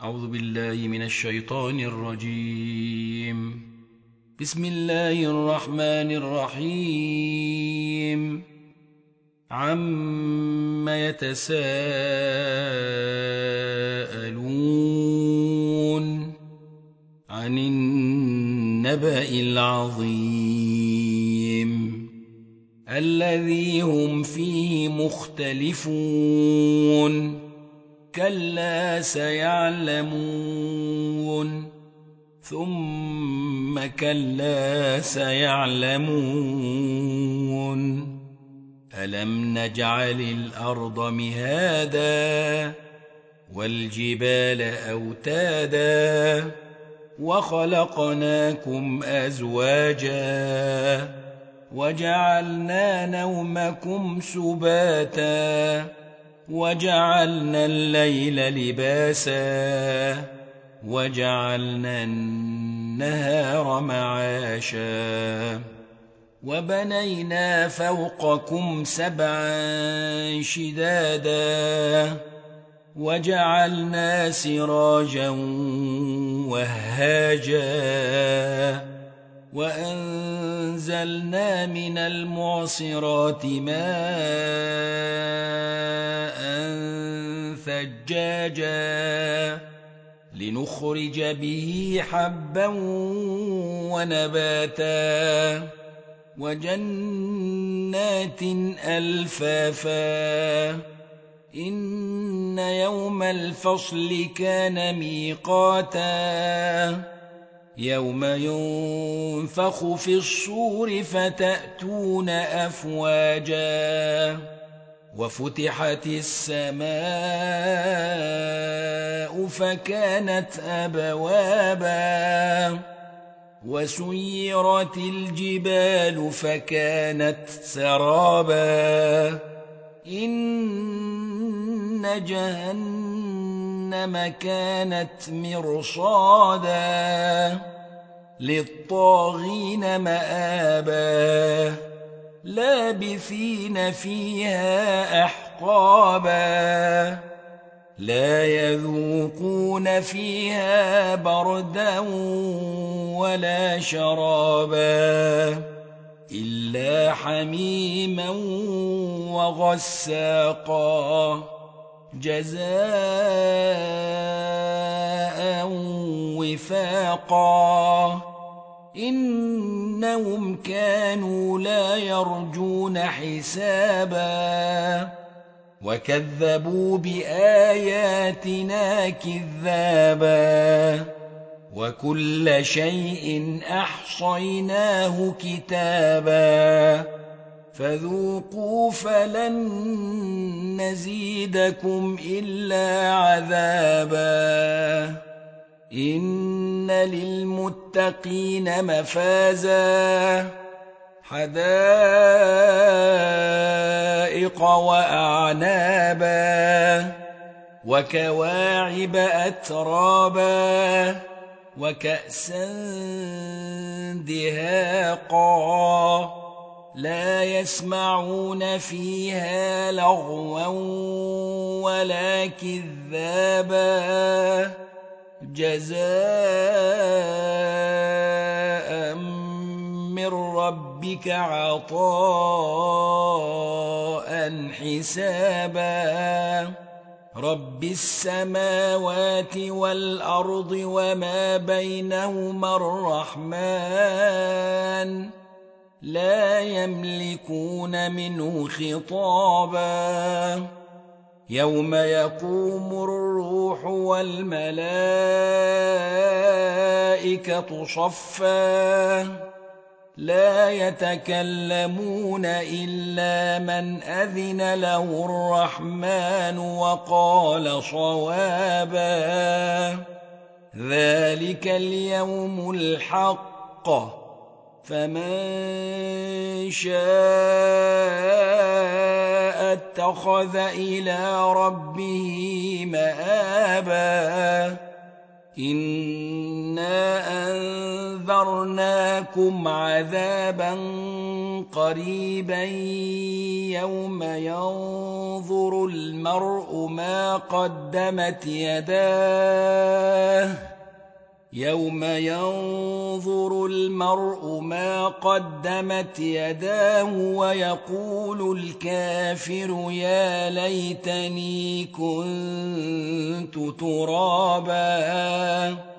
أعوذ بالله من الشيطان الرجيم. بسم الله الرحمن الرحيم. عَمَّ يتساءلون عن النبأ العظيم الذي هم فيه مختلفون كلا سيعلمون ثم كلا سيعلمون ألم نجعل الأرض مهادا والجبال أوتادا وخلقناكم أزواجا وجعلنا نومكم سباتا وجعلنا الليل لباسا وجعلنا النهار معاشا وبنينا فوقكم سبعا شدادا وجعلنا سراجا وهاجا وأنزلنا من المعصرات ماء ثجاجا لنخرج به حبا ونباتا وجنات ألفافا إن يوم الفصل كان ميقاتا يوم ينفخ في الصور فتأتون أفواجا وفتحت السماء فكانت أبوابا وسيرت الجبال فكانت سرابا إن جهنم كانت مرصادا للطاغين مآبا لابثين فيها أحقابا لا يذوقون فيها بردا ولا شرابا إلا حميما وغساقا جزاء وفاقا إنهم كانوا لا يرجون حسابا وكذبوا بآياتنا كذابا وكل شيء أحصيناه كتابا فذوقوا فلن نزيدكم إلا عذابا إن للمتقين مفازا حدائق وأعنابا وكواعب أترابا وكأسا دهاقا لا يسمعون فيها لغوا ولا كذابا جزاء من ربك عطاء حسابا رب السماوات والأرض وما بينهما الرحمن لا يملكون منه خطابا يوم يقوم الروح والملائكة صفا لا يتكلمون إلا من أذن له الرحمن وقال صوابا ذلك اليوم الحق فمن شاء اتخذ إلى ربه مآبا إنا أنذرناكم عذابا قريبا يوم ينظر المرء ما قدمت يداه يوم ينظر المرء ما قدمت يداه ويقول الكافر يا ليتني كنت ترابا